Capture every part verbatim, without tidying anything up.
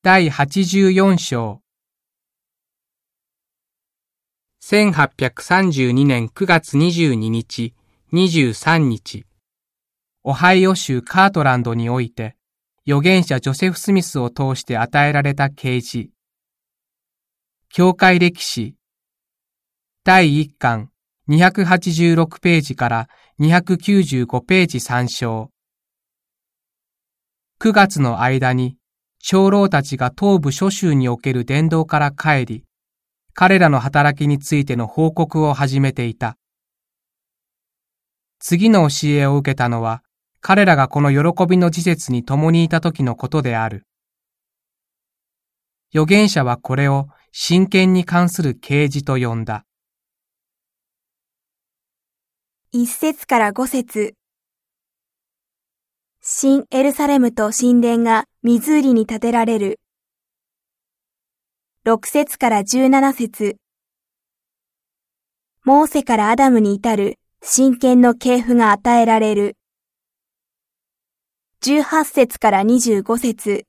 だいはちじゅうよん章。せんはっぴゃくさんじゅうにねんくがつにじゅうににち、にじゅうさんにち、オハイオ州カートランドにおいて、預言者ジョセフ・スミスを通して与えられた啓示。教会歴史。だいいっかん、にひゃくはちじゅうろくページからにひゃくきゅうじゅうごページ参照。くがつの間に、長老たちが東部諸州における伝道から帰り、彼らの働きについての報告を始めていた。次の教えを受けたのは、彼らがこの喜びの時節に共にいた時のことである。預言者はこれを真剣に関する啓示と呼んだ。 一節から五節。新エルサレムと神殿が湖に建てられる。六節から十七節。モーセからアダムに至る神権の系譜が与えられる。十八節から二十五節。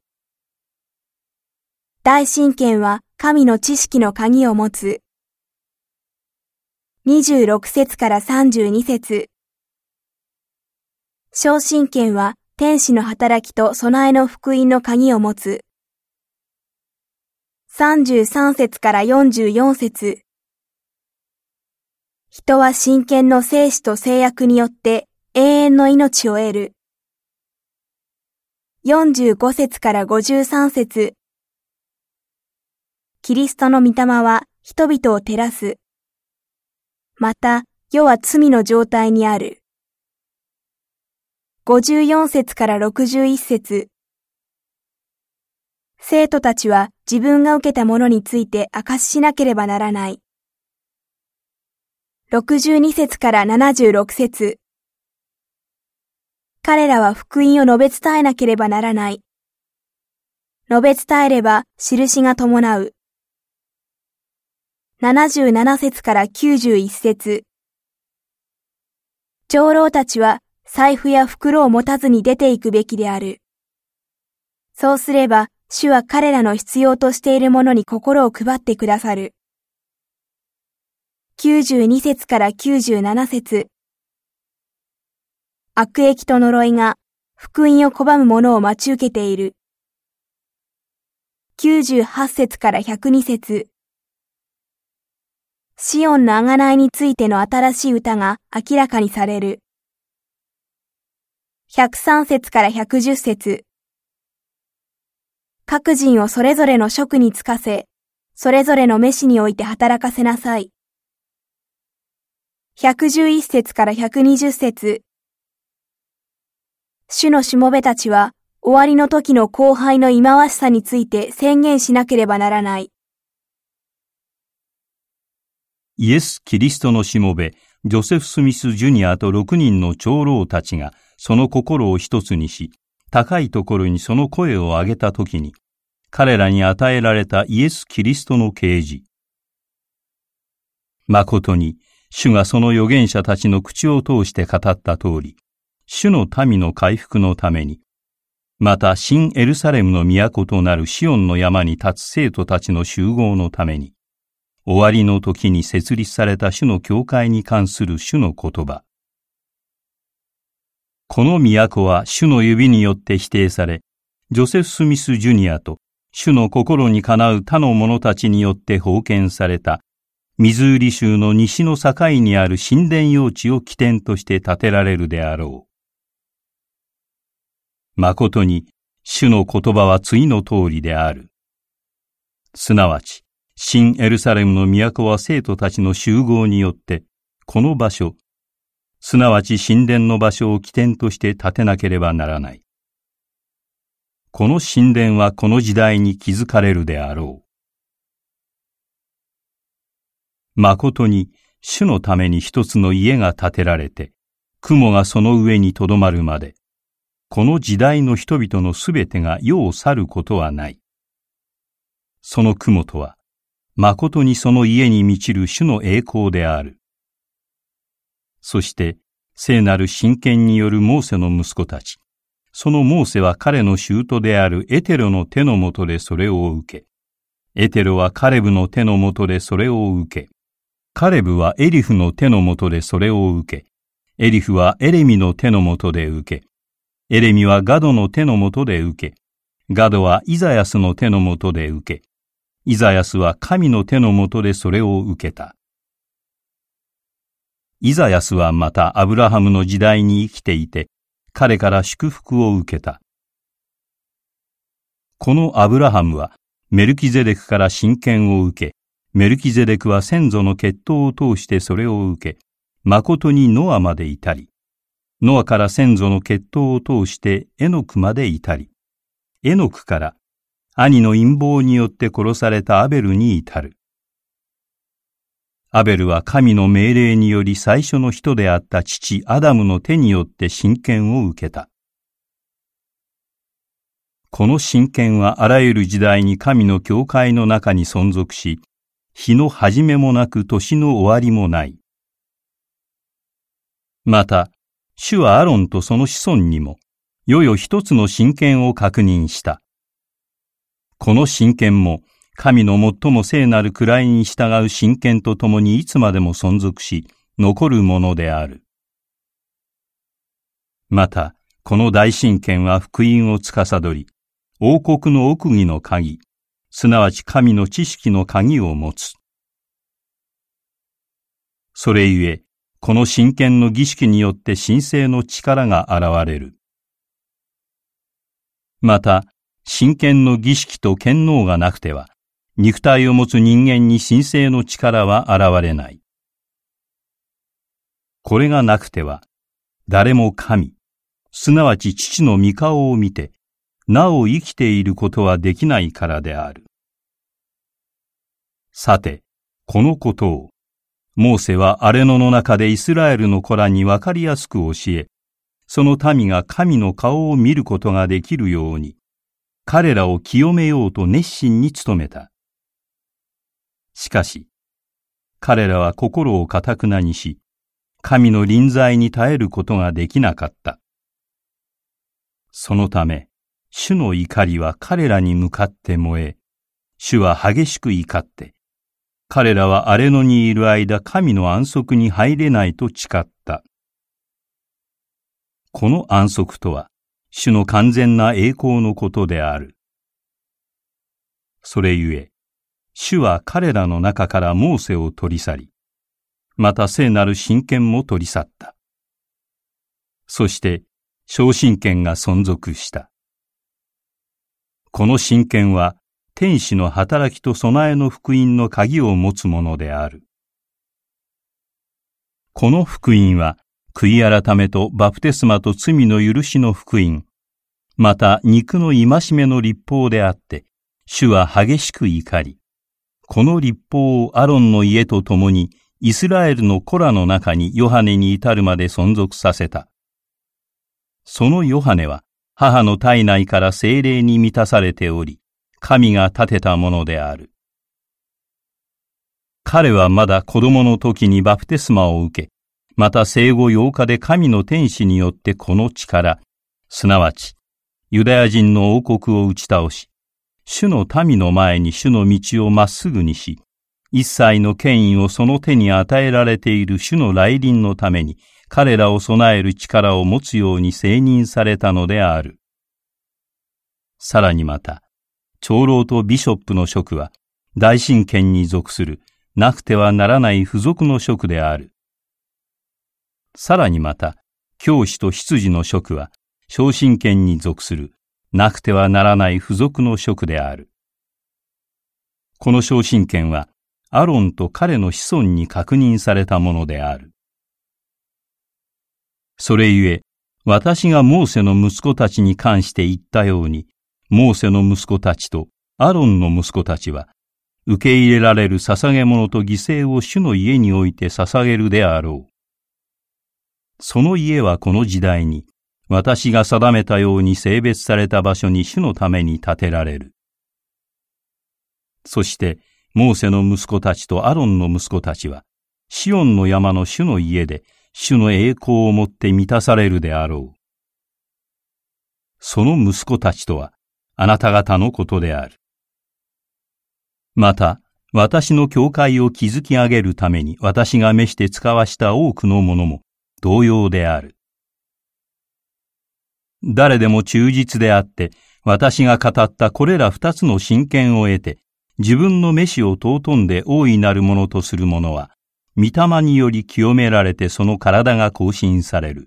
大神権は神の知識の鍵を持つ。二十六節から三十二節。小神権は天使の働きと備えの福音の鍵を持つ。三十三節から四十四節。人は神権の生死と制約によって永遠の命を得る。四十五節から五十三節。キリストの御霊は人々を照らす。また、世は罪の状態にある。五十四節から六十一節。生徒たちは自分が受けたものについて証ししなければならない。六十二節から七十六節。彼らは福音を述べ伝えなければならない。述べ伝えれば印が伴う。七十七節から九十一節。長老たちは財布や袋を持たずに出ていくべきである。そうすれば、主は彼らの必要としているものに心を配ってくださる。九十二節から九十七節。悪益と呪いが福音を拒む者を待ち受けている。九十八節から百二節。シオンの贖いについての新しい歌が明らかにされる。百三節から百十節。各人をそれぞれの職に就かせ、それぞれの召しにおいて働かせなさい。百十一節から百二十節。主のしもべたちは、終わりの時の荒廃の忌まわしさについて宣言しなければならない。 イエス・キリストのしもべ、ジョセフ・スミス・ジュニアと六人の長老たちが、その心を一つにし、高いところにその声を上げたときに、彼らに与えられたイエス・キリストの啓示。誠に、主がその預言者たちの口を通して語った通り、主の民の回復のために、また新エルサレムの都となるシオンの山に立つ生徒たちの集合のために、終わりの時に設立された主の教会に関する主の言葉。この都は主の指によって否定され、ジョセフ・スミス・ジュニアと主の心にかなう他の者たちによって封建された、ミズーリ州の西の境にある神殿用地を起点として建てられるであろう。誠に、主の言葉は次の通りである。すなわち、新エルサレムの都は生徒たちの集合によって、この場所、すなわち神殿の場所を起点として建てなければならない。この神殿はこの時代に築かれるであろう。誠に、主のために一つの家が建てられて、雲がその上にとどまるまで、この時代の人々のすべてが世を去ることはない。その雲とは、誠にその家に満ちる主の栄光である。そして、聖なる神権によるモーセの息子たち、 そのモーセは彼の舅であるエテロの手の下でそれを受け、エテロはカレブの手の下でそれを受け、カレブはエリフの手の下でそれを受け、エリフはエレミの手の下で受け、エレミはガドの手の下で受け、ガドはイザヤスの手の下で受け、イザヤスは神の手の下でそれを受けた。イザヤスはまたアブラハムの時代に生きていて、彼から祝福を受けた。このアブラハムはメルキゼデクから親権を受け、メルキゼデクは先祖の血統を通してそれを受け、誠にノアまで至り、ノアから先祖の血統を通してエノクまで至り、エノクから兄の陰謀によって殺されたアベルに至る。アベルは神の命令により最初の人であった父アダムの手によって親権を受けた。この親権はあらゆる時代に神の教会の中に存続し、日の始めもなく年の終わりもない。また、主はアロンとその子孫にも、よよ一つの親権を確認した。この親権も、神の最も聖なる位に従う親権とともにいつまでも存続し、残るものである。また、この大親権は福音を司り、王国の奥義の鍵、すなわち神の知識の鍵を持つ。それゆえ、この親権の儀式によって神聖の力が現れる。また、親権の儀式と権能がなくては、肉体を持つ人間に神聖の力は現れない。これがなくては、誰も神、すなわち父の御顔を見て、なお生きていることはできないからである。さて、このことを、モーセは荒れ野の中でイスラエルの子らにわかりやすく教え、その民が神の顔を見ることができるように、彼らを清めようと熱心に努めた。しかし、彼らは心を堅くなにし、神の臨在に耐えることができなかった。そのため、主の怒りは彼らに向かって燃え、主は激しく怒って、彼らは荒れ野にいる間神の安息に入れないと誓った。この安息とは、主の完全な栄光のことである。それゆえ、主は彼らの中からモーセを取り去り、また聖なる親権も取り去った。そして、小親権が存続した。この親権は、天使の働きと備えの福音の鍵を持つものである。この福音は、悔い改めとバプテスマと罪の許しの福音、また肉の戒めの律法であって、主は激しく怒り、この律法をアロンの家と共にイスラエルの子らの中にヨハネに至るまで存続させた。そのヨハネは母の体内から聖霊に満たされており、神が立てたものである。彼はまだ子供の時にバプテスマを受け、また生後ようかで神の天使によってこの力、すなわちユダヤ人の王国を打ち倒し、主の民の前に主の道をまっすぐにし、一切の権威をその手に与えられている主の来臨のために、彼らを備える力を持つように承認されたのである。さらにまた、長老とビショップの職は、大神権に属する、なくてはならない付属の職である。さらにまた、教師と執事の職は、小神権に属する、なくてはならない付属の職である。この小神権は、アロンと彼の子孫に確認されたものである。それゆえ、私がモーセの息子たちに関して言ったように、モーセの息子たちとアロンの息子たちは、受け入れられる捧げ物と犠牲を主の家において捧げるであろう。その家はこの時代に、私が定めたように性別された場所に主のために建てられる。そして、モーセの息子たちとアロンの息子たちは、シオンの山の主の家で、主の栄光をもって満たされるであろう。 その息子たちとは、あなた方のことである。また、私の教会を築き上げるために私が召して使わした多くのものも同様である。誰でも忠実であって、私が語ったこれら二つの親権を得て、自分の召しを尊んで大いなるものとする者は、御霊により清められてその体が更新される。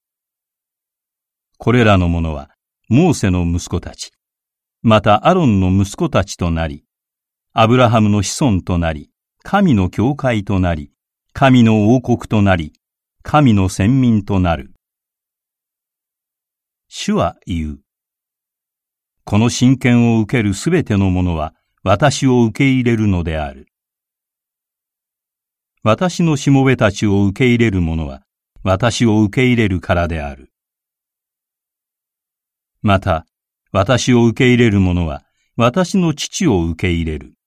これらの者は、モーセの息子たち、またアロンの息子たちとなり、アブラハムの子孫となり、神の教会となり、神の王国となり、神の先民となる。主は言う。この親権を受けるすべての者は、私を受け入れるのである。私のしもべたちを受け入れる者は、私を受け入れるからである。また、私を受け入れる者は、私の父を受け入れる。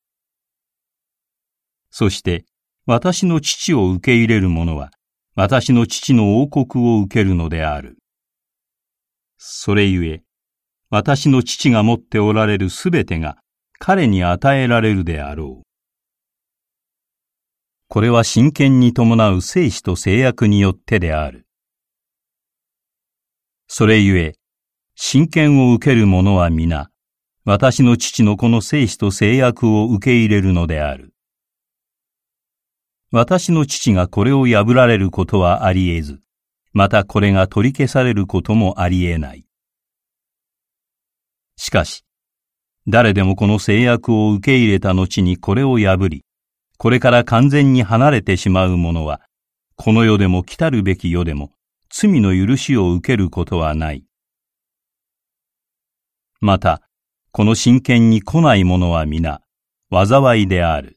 そして、私の父を受け入れる者は、私の父の王国を受けるのである。それゆえ、私の父が持っておられるすべてが、彼に与えられるであろう。これは親権に伴う聖旨と誓約によってである。それゆえ、親権を受ける者は皆、私の父のこの聖旨と誓約を受け入れるのである。私の父がこれを破られることはあり得ず、またこれが取り消されることもあり得ない。しかし、誰でもこの誓約を受け入れた後にこれを破り、これから完全に離れてしまう者は、この世でも来たるべき世でも、罪の許しを受けることはない。また、この親権に来ない者は皆、災いである。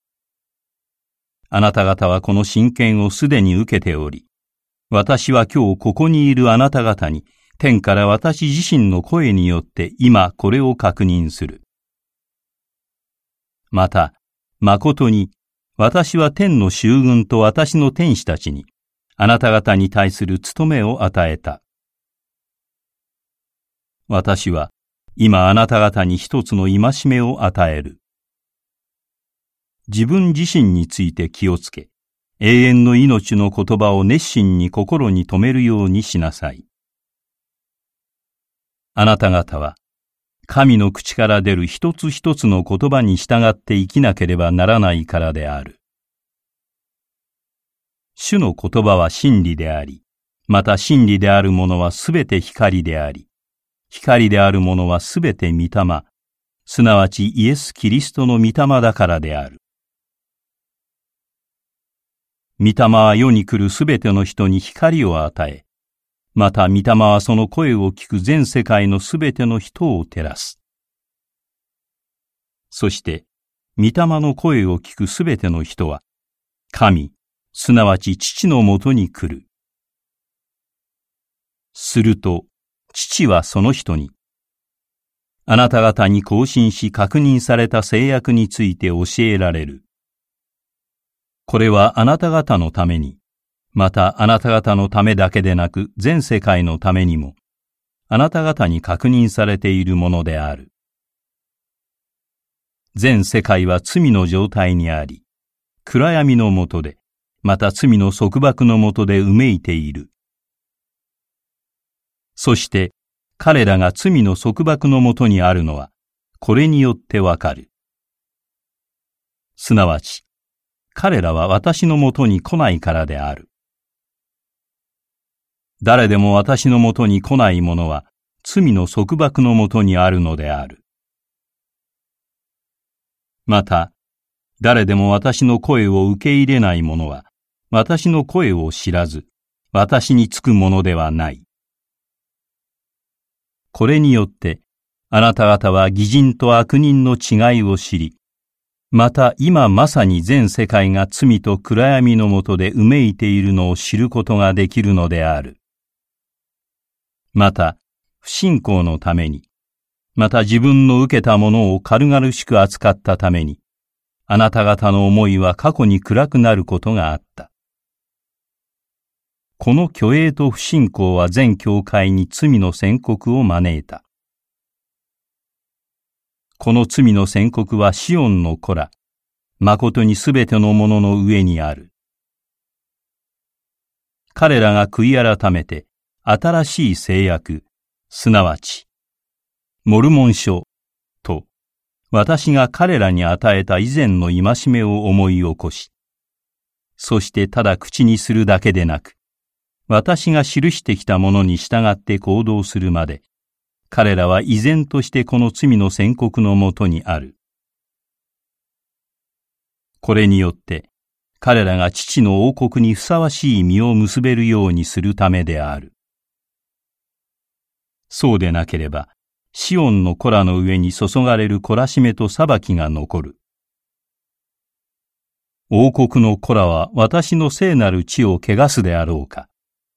あなた方はこの親権をすでに受けており、私は今日ここにいるあなた方に、天から私自身の声によって今これを確認する。また、誠に、私は天の衆軍と私の天使たちに、あなた方に対する務めを与えた。私は、今あなた方に一つの戒めを与える。自分自身について気をつけ、永遠の命の言葉を熱心に心に留めるようにしなさい。あなた方は、神の口から出る一つ一つの言葉に従って生きなければならないからである。主の言葉は真理であり、また真理であるものはすべて光であり、光であるものはすべて御霊、すなわちイエス・キリストの御霊だからである。御霊は世に来るすべての人に光を与え、また御霊はその声を聞く全世界のすべての人を照らす。そして、御霊の声を聞くすべての人は、神、すなわち父のもとに来る。すると、父はその人に、あなた方に更新し確認された誓約について教えられる。これはあなた方のために、またあなた方のためだけでなく全世界のためにも、あなた方に確認されているものである。全世界は罪の状態にあり、暗闇の下で、また罪の束縛の下でうめいている。そして彼らが罪の束縛の下にあるのは、これによってわかる。すなわち、彼らは私のもとに来ないからである。誰でも私のもとに来ない者は、罪の束縛のもとにあるのである。また、誰でも私の声を受け入れない者は、私の声を知らず、私につくものではない。これによって、あなた方は義人と悪人の違いを知り、また今まさに全世界が罪と暗闇の下でうめいているのを知ることができるのである。また、不信仰のために、また自分の受けたものを軽々しく扱ったために、あなた方の思いは過去に暗くなることがあった。 この虚栄と不信仰は全教会に罪の宣告を招いた。この罪の宣告はシオンの子ら、誠にすべてのものの上にある。彼らが悔い改めて、新しい誓約、すなわち、モルモン書と、私が彼らに与えた以前の戒めを思い起こし、そしてただ口にするだけでなく、私が記してきたものに従って行動するまで、彼らは依然としてこの罪の宣告のもとにある。これによって、彼らが父の王国にふさわしい実を結べるようにするためである。そうでなければ、シオンの子らの上に注がれる懲らしめと裁きが残る。王国の子らは私の聖なる地を汚すであろうか。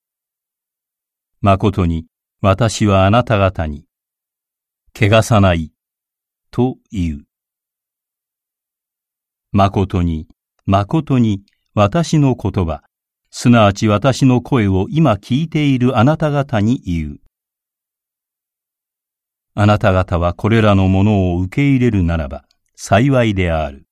誠に私はあなた方に、汚さない、と言う。誠に、誠に私の言葉、すなわち私の声を今聞いているあなた方に言う。あなた方はこれらのものを受け入れるならば幸いである。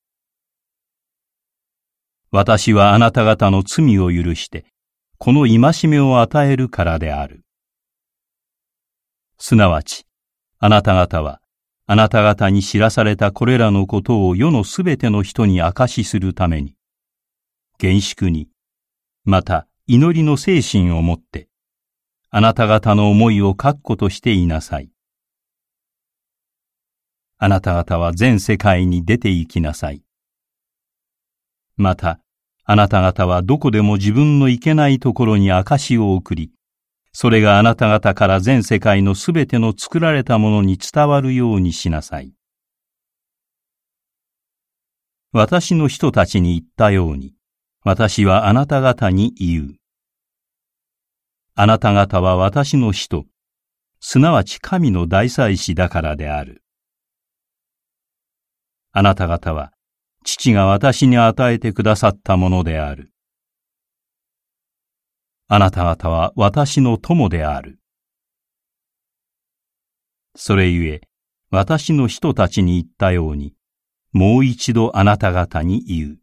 私はあなた方の罪を許して、この戒めを与えるからである。すなわち、あなた方は、あなた方に知らされたこれらのことを世のすべての人に証しするために、厳粛に、また祈りの精神をもって、あなた方の思いを確固としていなさい。あなた方は全世界に出て行きなさい。また、あなた方はどこでも自分の行けないところに証を送り、それがあなた方から全世界のすべての作られたものに伝わるようにしなさい。私の人たちに言ったように、私はあなた方に言う。あなた方は私の人、すなわち神の大祭司だからである。あなた方は、父が私に与えてくださったものである。あなた方は私の友である。それゆえ、私の人たちに言ったように、もう一度あなた方に言う。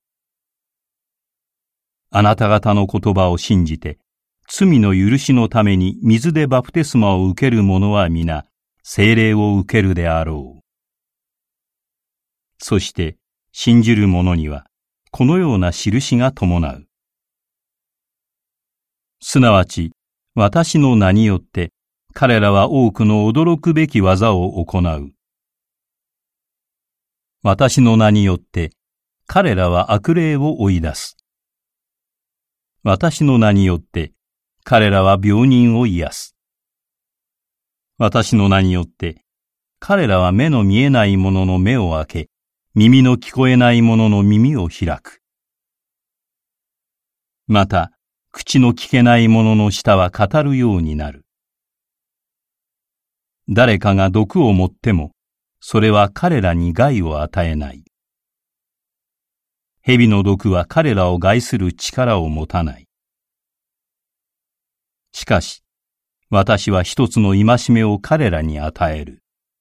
あなた方の言葉を信じて、罪の許しのために水でバプテスマを受ける者は皆、聖霊を受けるであろう。そして、信じる者には、このような印が伴う。すなわち、私の名によって、彼らは多くの驚くべき技を行う。私の名によって、彼らは悪霊を追い出す。私の名によって、彼らは病人を癒す。私の名によって、彼らは目の見えない者の目を開け、耳の聞こえない者の耳を開く。また、口の聞けない者の舌は語るようになる。誰かが毒を持っても、それは彼らに害を与えない。蛇の毒は彼らを害する力を持たない。しかし、私は一つの戒めを彼らに与える。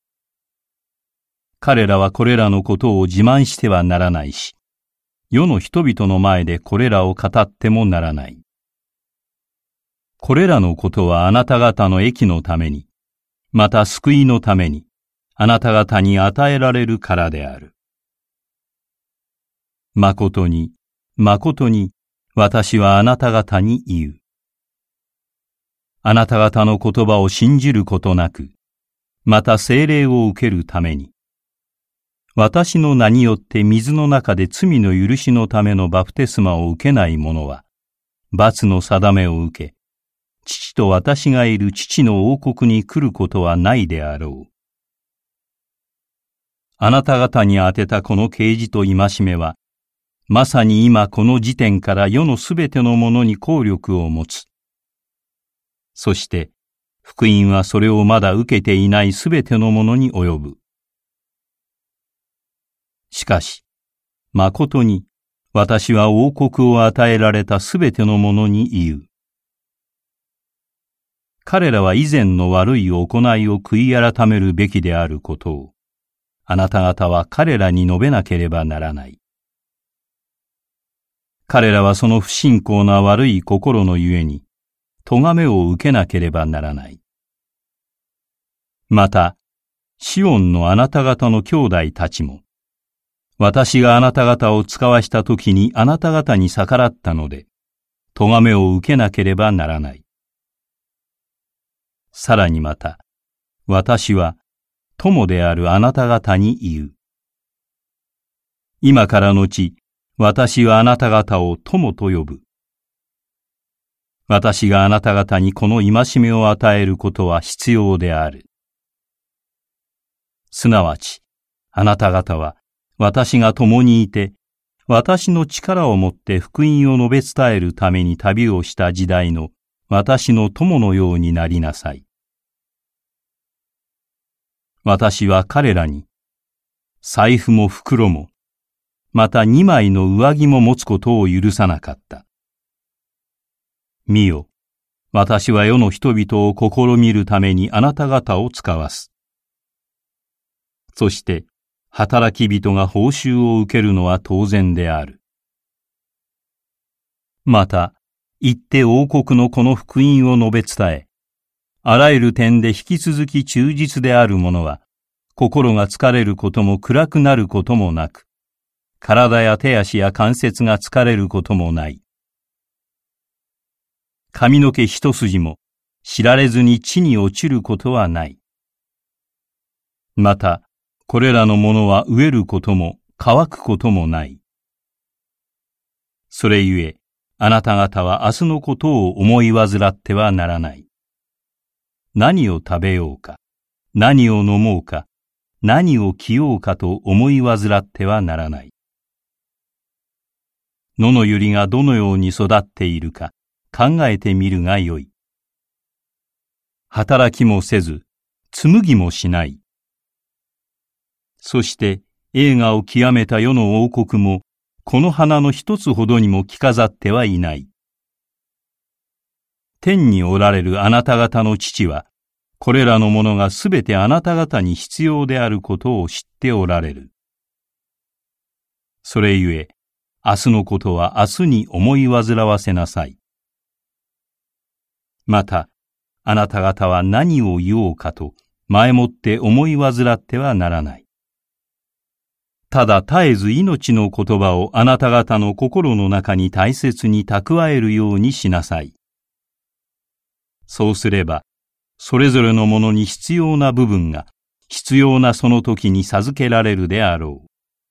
彼らはこれらのことを自慢してはならないし、世の人々の前でこれらを語ってもならない。これらのことはあなた方の益のために、また救いのために、あなた方に与えられるからである。誠に、誠に、私はあなた方に言う。あなた方の言葉を信じることなく、また聖霊を受けるために、私の名によって水の中で罪の許しのためのバプテスマを受けない者は、罰の定めを受け、父と私がいる父の王国に来ることはないであろう。あなた方に宛てたこの啓示と戒めは、まさに今この時点から世のすべてのものに効力を持つ。そして、福音はそれをまだ受けていないすべてのものに及ぶ。しかし、誠に、私は王国を与えられたすべてのものに言う。 彼らは以前の悪い行いを悔い改めるべきであることを、あなた方は彼らに述べなければならない。彼らはその不信仰な悪い心のゆえに、咎めを受けなければならない。また、シオンのあなた方の兄弟たちも、私があなた方を使わしたときにあなた方に逆らったので、咎めを受けなければならない。さらにまた、私は友であるあなた方に言う。今からのち、私はあなた方を友と呼ぶ。私があなた方にこの戒めを与えることは必要である。すなわち、あなた方は私が共にいて、私の力をもって福音を述べ伝えるために旅をした時代の私の友のようになりなさい。私は彼らに、財布も袋も、また二枚の上着も持つことを許さなかった。見よ、私は世の人々を試みるためにあなた方を使わす。そして、働き人が報酬を受けるのは当然である。また、行って王国のこの福音を述べ伝え、あらゆる点で引き続き忠実である者は、心が疲れることも暗くなることもなく、体や手足や関節が疲れることもない。髪の毛一筋も知られずに地に落ちることはない。また、これらのものは飢えることも乾くこともない。それゆえ、あなた方は明日のことを思い煩ってはならない。何を食べようか、何を飲もうか、何を着ようかと思い煩ってはならない。野の百合がどのように育っているか考えてみるがよい。働きもせず、紡ぎもしない。そして栄華を極めた世の王国も、この花の一つほどにも着飾ってはいない。天におられるあなた方の父は、これらのものがすべてあなた方に必要であることを知っておられる。それゆえ、明日のことは明日に思い煩わせなさい。また、あなた方は何を言おうかと、前もって思い煩ってはならない。ただ絶えず命の言葉をあなた方の心の中に大切に蓄えるようにしなさい。そうすれば、それぞれのものに必要な部分が必要なその時に授けられるであろう。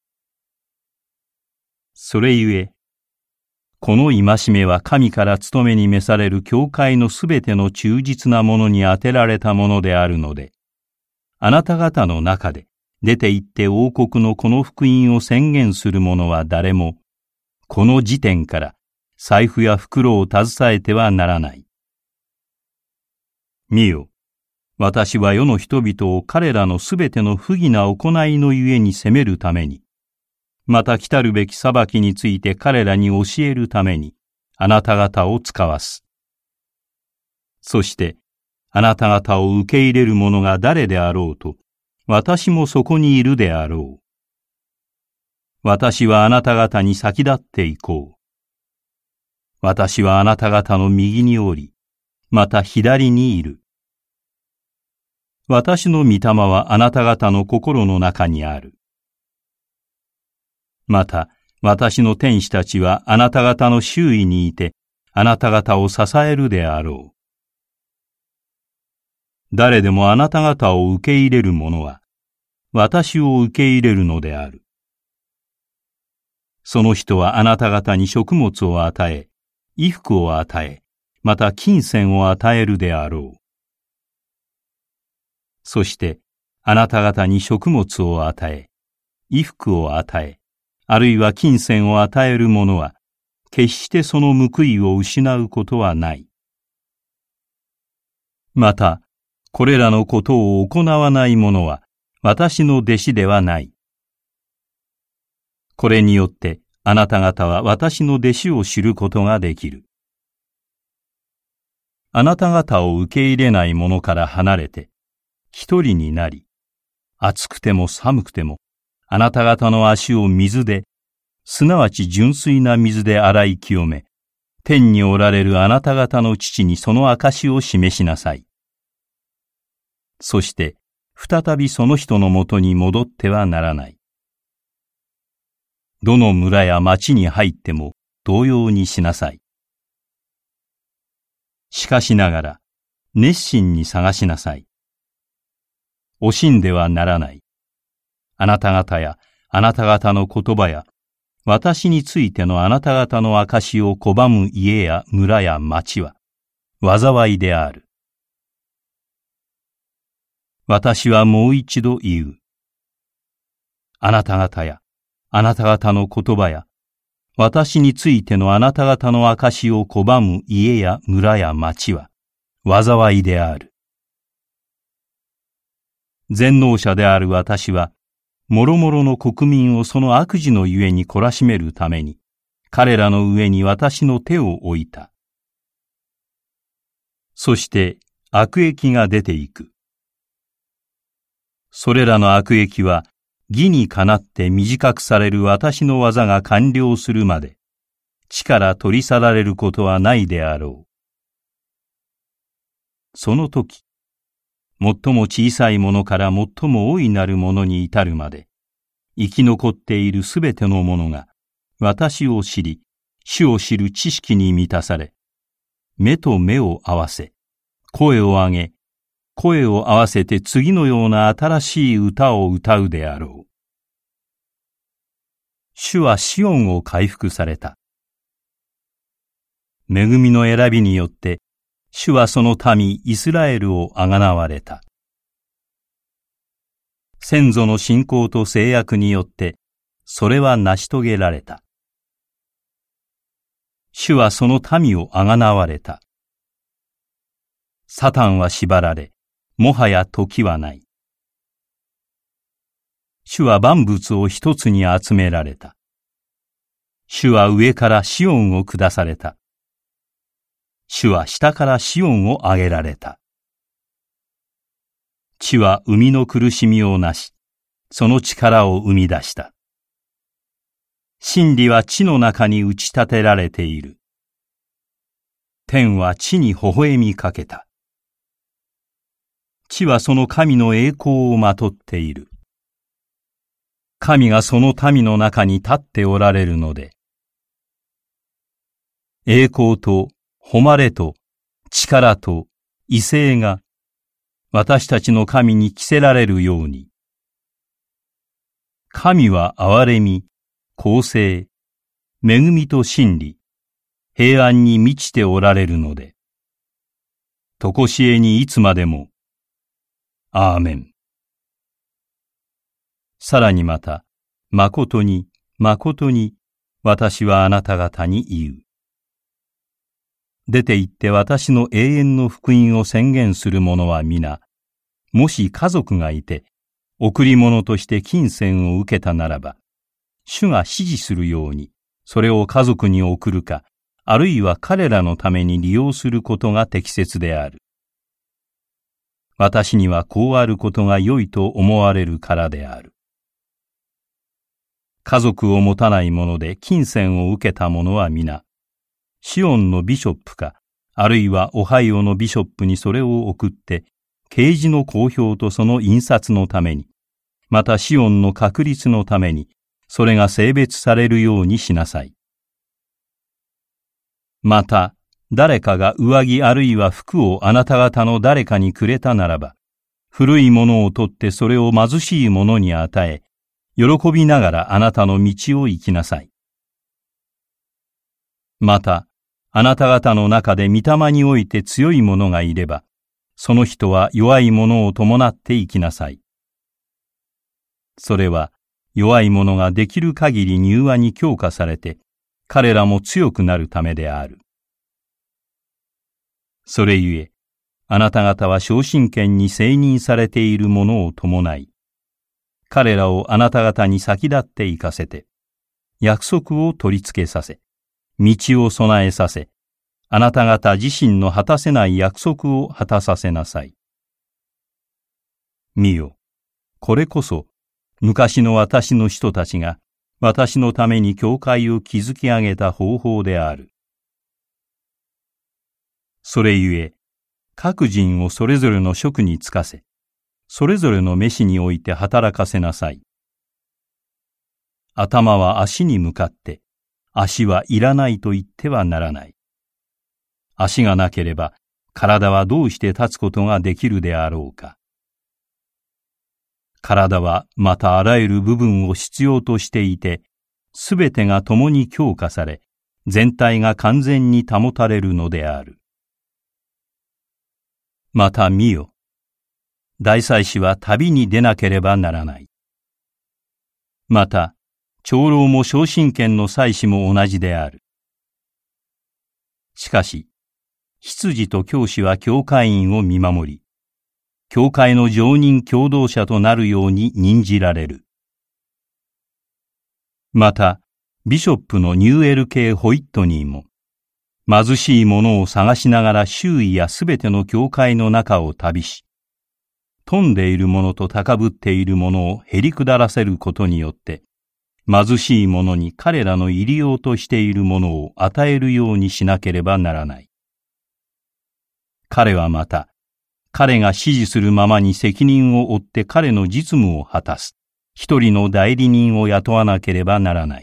それゆえ、この戒めは神から務めに召される教会のすべての忠実なものに当てられたものであるので、あなた方の中で出て行って王国のこの福音を宣言する者は誰も、この時点から財布や袋を携えてはならない。見よ、私は世の人々を彼らのすべての不義な行いのゆえに責めるために、また来たるべき裁きについて彼らに教えるために、あなた方を使わす。そして、あなた方を受け入れる者が誰であろうと、私もそこにいるであろう。私はあなた方に先立っていこう。私はあなた方の右におり、また左にいる。私の御霊はあなた方の心の中にある。また、私の天使たちはあなた方の周囲にいて、あなた方を支えるであろう。誰でもあなた方を受け入れる者は、私を受け入れるのである。その人はあなた方に食物を与え、衣服を与え、また金銭を与えるであろう。そして、あなた方に食物を与え、衣服を与え、あるいは金銭を与える者は、決してその報いを失うことはない。また、これらのことを行わない者は、私の弟子ではない。これによって、あなた方は私の弟子を知ることができる。 あなた方を受け入れない者から離れて、一人になり、暑くても寒くても、あなた方の足を水で、すなわち純粋な水で洗い清め、天におられるあなた方の父にその証を示しなさい。そして、再びその人のもとに戻ってはならない。どの村や町に入っても同様にしなさい。しかしながら、熱心に探しなさい。惜しんではならない。あなた方やあなた方の言葉や、私についてのあなた方の証を拒む家や村や町は、災いである。私はもう一度言う。あなた方や、あなた方の言葉や、私についてのあなた方の証を拒む家や村や町は、災いである。全能者である私は、もろもろの国民をその悪事のゆえに懲らしめるために、彼らの上に私の手を置いた。そして悪役が出ていく。それらの悪役は、義にかなって短くされる私の技が完了するまで、地から取り去られることはないであろう。その時、最も小さいものから最も大いなるものに至るまで、生き残っているすべてのものが、私を知り、主を知る知識に満たされ、目と目を合わせ、声を上げ、声を合わせて次のような新しい歌を歌うであろう。主はシオンを回復された。恵みの選びによって、主はその民イスラエルをあがなわれた。先祖の信仰と制約によって、それは成し遂げられた。主はその民をあがなわれた。サタンは縛られ、もはや時はない。主は万物を一つに集められた。主は上からシオンを下された。主は下からシオンを上げられた。地は生みの苦しみをなし、その力を生み出した。真理は地の中に打ち立てられている。天は地に微笑みかけた。地はその神の栄光をまとっている。神がその民の中に立っておられるので、栄光と誉れと力と威勢が私たちの神に着せられるように。神は憐れみ、公正、恵みと真理、平安に満ちておられるので、とこしえにいつまでも、アーメン。さらにまた、誠に、誠に、私はあなた方に言う。出て行って私の永遠の福音を宣言する者は皆、もし家族がいて、贈り物として金銭を受けたならば、主が指示するように、それを家族に送るか、あるいは彼らのために利用することが適切である。私にはこうあることが良いと思われるからである。家族を持たない者で金銭を受けた者は皆、シオンのビショップか、あるいはオハイオのビショップにそれを送って、啓示の公表とその印刷のために、またシオンの確立のために、それが性別されるようにしなさい。また、誰かが上着あるいは服をあなた方の誰かにくれたならば、古いものを取ってそれを貧しい者に与え、喜びながらあなたの道を行きなさい。また、あなた方の中で御霊において強い者がいれば、その人は弱い者を伴って行きなさい。それは、弱い者ができる限り柔和に強化されて、彼らも強くなるためである。それゆえ、あなた方は昇進権に承認されている者を伴い、彼らをあなた方に先立って行かせて、約束を取り付けさせ、道を備えさせ、 あなた方自身の果たせない約束を果たさせなさい。見よ、これこそ昔の私の人たちが私のために教会を築き上げた方法である。それゆえ、各人をそれぞれの職に就かせ、それぞれの召しにおいて働かせなさい。頭は足に向かって、足はいらないと言ってはならない。足がなければ、体はどうして立つことができるであろうか。体はまたあらゆる部分を必要としていて、すべてが共に強化され、全体が完全に保たれるのである。また見よ。大祭司は旅に出なければならない。また、長老も昇進権の祭司も同じである。しかし、執事と教師は教会員を見守り、教会の常任共同者となるように任じられる。また、ビショップのニューエル系ホイットニーも、貧しい者を探しながら周囲やすべての教会の中を旅し、富んでいる者と高ぶっている者をへりくだらせることによって、貧しい者に彼らの入りようとしているものを与えるようにしなければならない。彼はまた、彼が指示するままに責任を負って彼の実務を果たす、一人の代理人を雇わなければならない。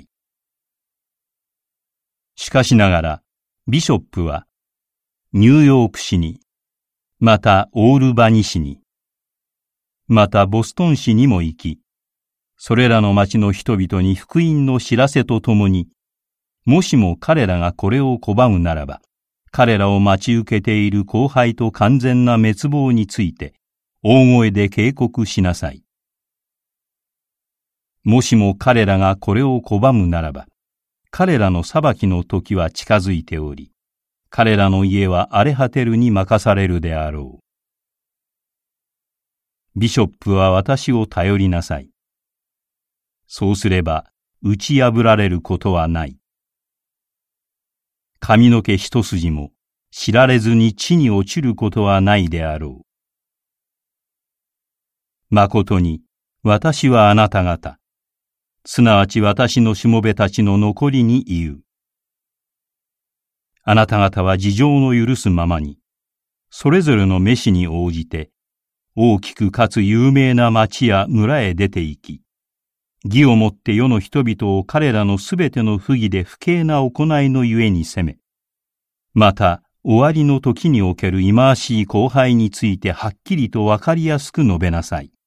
しかしながら、ビショップは、ニューヨーク市に、またオールバニ市に、またボストン市にも行き、それらの町の人々に福音の知らせとともに、もしも彼らがこれを拒むならば、彼らを待ち受けている荒廃と完全な滅亡について、大声で警告しなさい。もしも彼らがこれを拒むならば、彼らの裁きの時は近づいており、彼らの家は荒れ果てるに任されるであろう。ビショップは私を頼りなさい。そうすれば打ち破られることはない。髪の毛一筋も知られずに地に落ちることはないであろう。まことに私はあなた方、すなわち私のしもべたちの残りに言う。あなた方は事情の許すままに、それぞれの召しに応じて、大きくかつ有名な町や村へ出て行き、義をもって世の人々を彼らのすべての不義で不敬な行いのゆえに責め、また終わりの時における忌まわしい荒廃についてはっきりとわかりやすく述べなさい。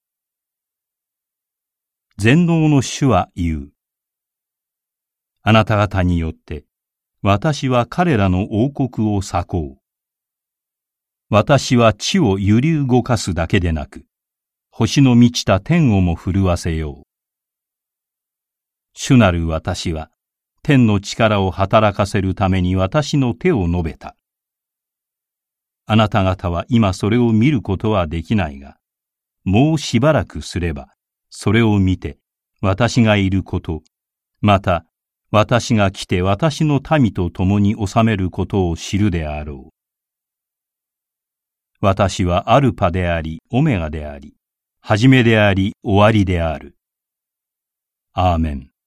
全能の主は言う。あなた方によって、私は彼らの王国を裂こう。私は地を揺り動かすだけでなく、星の満ちた天をも震わせよう。主なる私は、天の力を働かせるために私の手を述べた。あなた方は今それを見ることはできないが、もうしばらくすれば、それを見て、私がいること、また、私が来て私の民と共に治めることを知るであろう。私はアルパであり、オメガであり、始めであり、終わりである。アーメン。